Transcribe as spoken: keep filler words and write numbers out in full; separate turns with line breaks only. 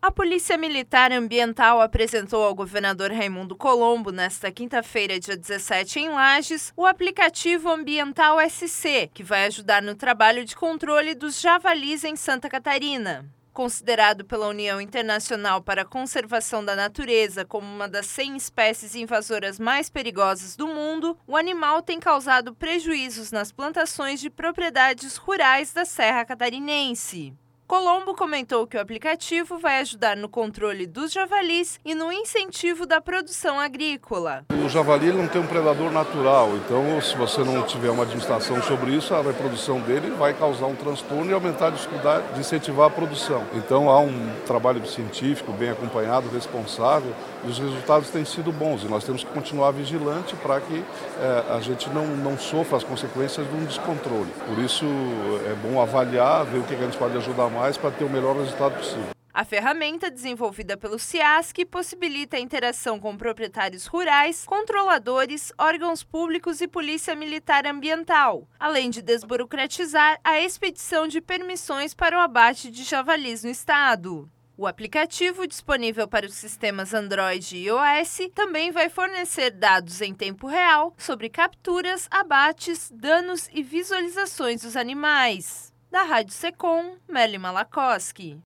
A Polícia Militar Ambiental apresentou ao governador Raimundo Colombo, nesta quinta-feira, dia dezessete, em Lages, o aplicativo Ambiental S C, que vai ajudar no trabalho de controle dos javalis em Santa Catarina. Considerado pela União Internacional para a Conservação da Natureza como uma das cem espécies invasoras mais perigosas do mundo, o animal tem causado prejuízos nas plantações de propriedades rurais da Serra Catarinense. Colombo comentou que o aplicativo vai ajudar no controle dos javalis e no incentivo da produção agrícola.
O javali não tem um predador natural, então se você não tiver uma administração sobre isso, a reprodução dele vai causar um transtorno e aumentar a dificuldade de incentivar a produção. Então há um trabalho científico bem acompanhado, responsável, e os resultados têm sido bons. E nós temos que continuar vigilante para que é, a gente não, não sofra as consequências de um descontrole. Por isso é bom avaliar, ver o que a gente pode ajudar mais para ter o melhor resultado possível.
A ferramenta, desenvolvida pelo CIASC, possibilita a interação com proprietários rurais, controladores, órgãos públicos e Polícia Militar Ambiental, além de desburocratizar a expedição de permissões para o abate de javalis no estado. O aplicativo, disponível para os sistemas Android e iOS, também vai fornecer dados em tempo real sobre capturas, abates, danos e visualizações dos animais. Da Rádio Secom, Meli Malakoski.